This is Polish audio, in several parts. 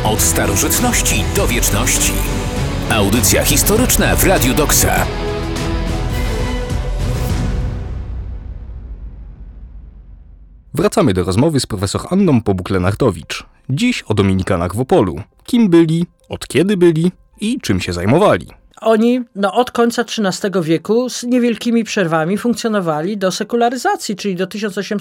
Od starożytności do wieczności. Audycja historyczna w Radiu Doksa. Wracamy do rozmowy z profesor Anną Pobuk-Lenartowicz. Dziś o dominikanach w Opolu. Kim byli, od kiedy byli i czym się zajmowali. Oni od końca XIII wieku z niewielkimi przerwami funkcjonowali do sekularyzacji, czyli do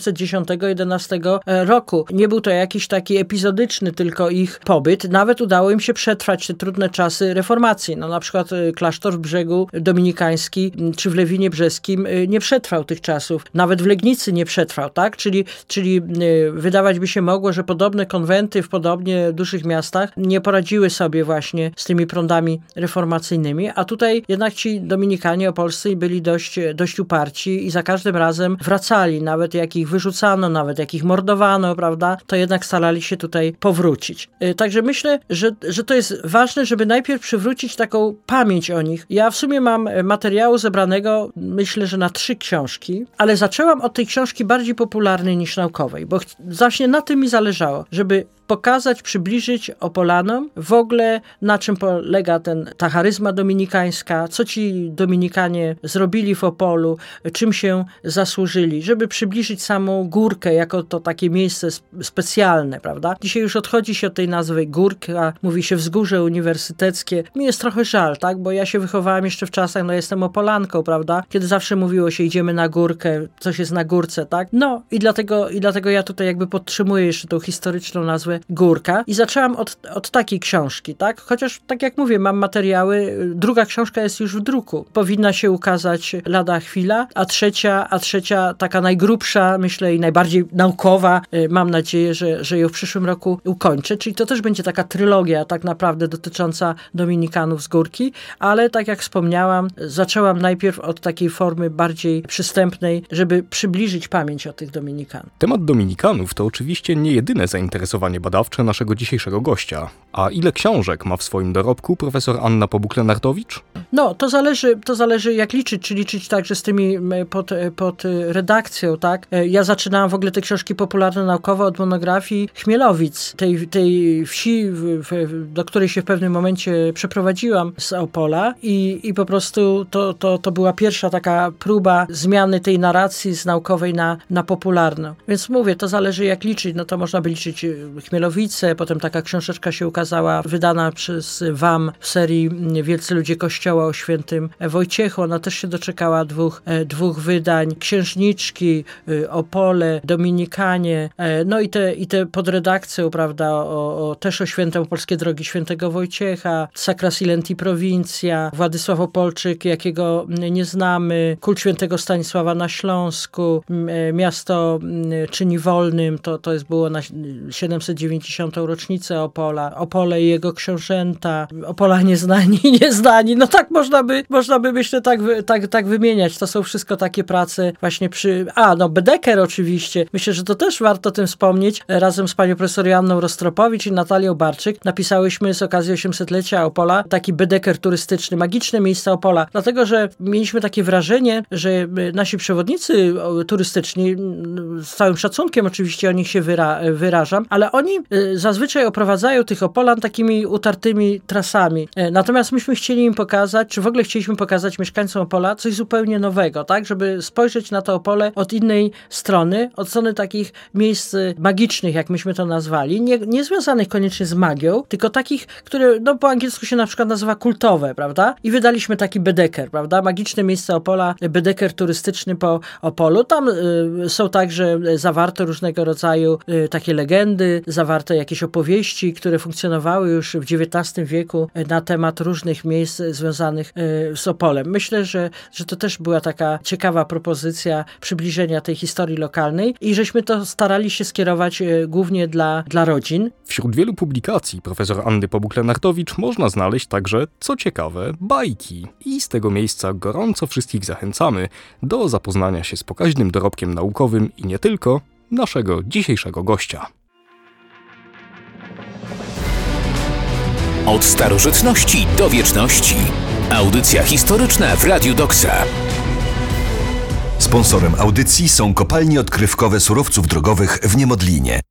1810-11 roku. Nie był to jakiś taki epizodyczny tylko ich pobyt. Nawet udało im się przetrwać te trudne czasy reformacji. Na przykład klasztor w Brzegu Dominikański czy w Lewinie Brzeskim nie przetrwał tych czasów. Nawet w Legnicy nie przetrwał, tak? Czyli wydawać by się mogło, że podobne konwenty w podobnie dużych miastach nie poradziły sobie właśnie z tymi prądami reformacyjnymi. A tutaj jednak ci dominikanie opolscy byli dość uparci i za każdym razem wracali. Nawet jak ich wyrzucano, nawet jak ich mordowano, prawda, to jednak starali się tutaj powrócić. Także myślę, że to jest ważne, żeby najpierw przywrócić taką pamięć o nich. Ja w sumie mam materiału zebranego, myślę, że na 3 książki, ale zaczęłam od tej książki bardziej popularnej niż naukowej, bo właśnie na tym mi zależało, żeby pokazać, przybliżyć Opolanom w ogóle, na czym polega ta charyzma dominikańska, co ci dominikanie zrobili w Opolu, czym się zasłużyli, żeby przybliżyć samą górkę jako to takie miejsce specjalne, prawda? Dzisiaj już odchodzi się od tej nazwy górka, mówi się wzgórze uniwersyteckie. Mi jest trochę żal, tak? Bo ja się wychowałam jeszcze w czasach, jestem Opolanką, prawda? Kiedy zawsze mówiło się, idziemy na górkę, coś jest na górce, tak? I dlatego ja tutaj jakby podtrzymuję jeszcze tą historyczną nazwę górka i zaczęłam od takiej książki, tak? Chociaż, tak jak mówię, mam materiały, druga książka jest już w druku. Powinna się ukazać lada chwila, a trzecia, taka najgrubsza, myślę, i najbardziej naukowa, mam nadzieję, że ją w przyszłym roku ukończę, czyli to też będzie taka trylogia tak naprawdę dotycząca dominikanów z górki, ale tak jak wspomniałam, zaczęłam najpierw od takiej formy bardziej przystępnej, żeby przybliżyć pamięć o tych dominikanów. Temat dominikanów to oczywiście nie jedyne zainteresowanie badawcze naszego dzisiejszego gościa. A ile książek ma w swoim dorobku profesor Anna Pobuk-Lenartowicz? To zależy jak liczyć, czy liczyć także z tymi pod redakcją, tak? Ja zaczynałam w ogóle te książki popularno-naukowe od monografii Chmielowic, tej wsi, do której się w pewnym momencie przeprowadziłam z Opola i po prostu to była pierwsza taka próba zmiany tej narracji z naukowej na popularną. Więc mówię, to zależy jak liczyć, to można by liczyć Chmielowice, potem taka książeczka się ukazała, wydana przez WAM w serii Wielcy ludzie Kościoła o świętym Wojciechu. Ona też się doczekała dwóch wydań. Księżniczki, Opole, Dominikanie, i te pod redakcją, prawda, też o świętym Polskie Drogi świętego Wojciecha, Sacra Silenti Provincia, Władysław Opolczyk, jakiego nie znamy, Kult świętego Stanisława na Śląsku, Miasto czyni wolnym, to było na 790. rocznicę Opola, Opole i jego książęta, Opola nieznani, tak można by myślę tak wymieniać. To są wszystko takie prace właśnie Bedeker oczywiście. Myślę, że to też warto o tym wspomnieć. Razem z panią profesor Joanną Rostropowicz i Natalią Barczyk napisałyśmy z okazji 800-lecia Opola taki Bedeker turystyczny, magiczne miejsca Opola. Dlatego, że mieliśmy takie wrażenie, że nasi przewodnicy turystyczni, z całym szacunkiem oczywiście o nich się wyrażam, ale oni zazwyczaj oprowadzają tych Opolan takimi utartymi trasami. Natomiast myśmy chcieli im pokazać, czy w ogóle chcieliśmy pokazać mieszkańcom Opola coś zupełnie nowego, tak? Żeby spojrzeć na to Opole od innej strony, od strony takich miejsc magicznych, jak myśmy to nazwali, nie związanych koniecznie z magią, tylko takich, które po angielsku się na przykład nazywa kultowe, prawda? I wydaliśmy taki Bedeker, prawda? Magiczne miejsce Opola, Bedeker turystyczny po Opolu. Tam są także zawarte różnego rodzaju takie legendy, zawarte jakieś opowieści, które funkcjonowały już w XIX wieku na temat różnych miejsc związanych z Opolem. Myślę, że to też była taka ciekawa propozycja przybliżenia tej historii lokalnej i żeśmy to starali się skierować głównie dla rodzin. Wśród wielu publikacji profesor Anny Pobuk-Lenartowicz można znaleźć także, co ciekawe, bajki. I z tego miejsca gorąco wszystkich zachęcamy do zapoznania się z pokaźnym dorobkiem naukowym i nie tylko naszego dzisiejszego gościa. Od starożytności do wieczności. Audycja historyczna w Radiu Doksa. Sponsorem audycji są kopalnie odkrywkowe surowców drogowych w Niemodlinie.